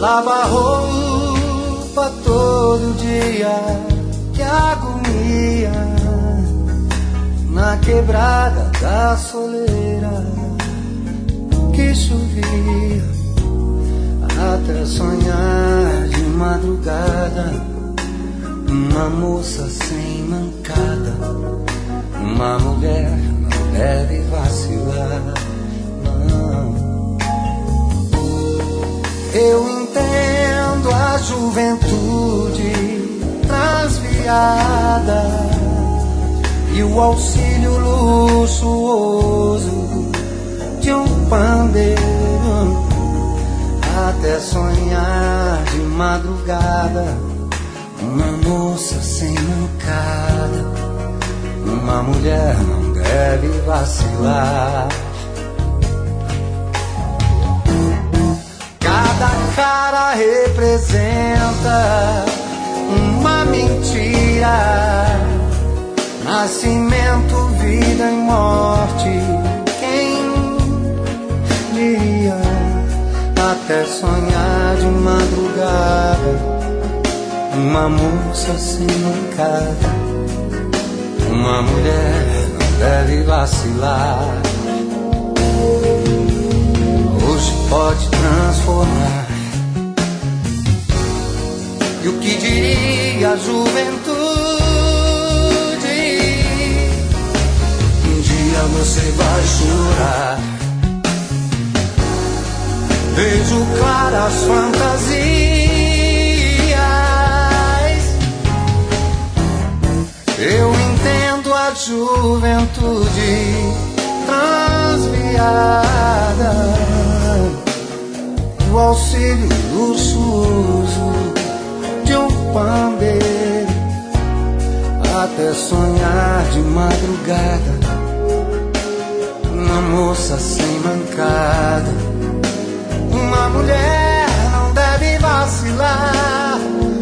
Lava roupa todo dia, que agonia. Na quebrada da soleira que chovia, até sonhar de madrugada. Uma moça sem mancada, uma mulher não deve vacilar, não. Eu entendo a juventude transviada e o auxílio luxuoso de um pandeiro, até sonhar de madrugada. Uma moça sem mancada, uma mulher não deve vacilar. Cada cara representa uma mentira. Nascimento, vida e morte, quem diria? Até sonhar de madrugada. Uma moça sem mancada, uma mulher não deve vacilar. Hoje pode transformar. E o que diria a juventude? Um dia você vai chorar. Vejo claras fantasias. Eu entendo a juventude transviada, o auxílio luxuoso de um pandeiro, até sonhar de madrugada. Uma moça sem mancada, uma mulher não deve vacilar.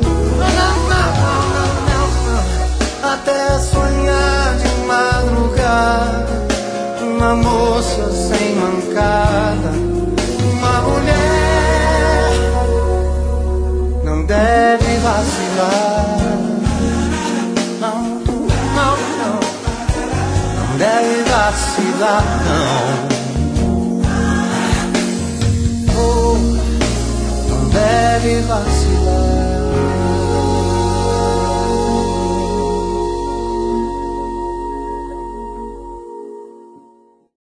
Até sonhar de madrugada. Uma moça sem mancada, uma mulher não deve vacilar. Não, não, não, não deve vacilar, não. Oh, não deve vacilar.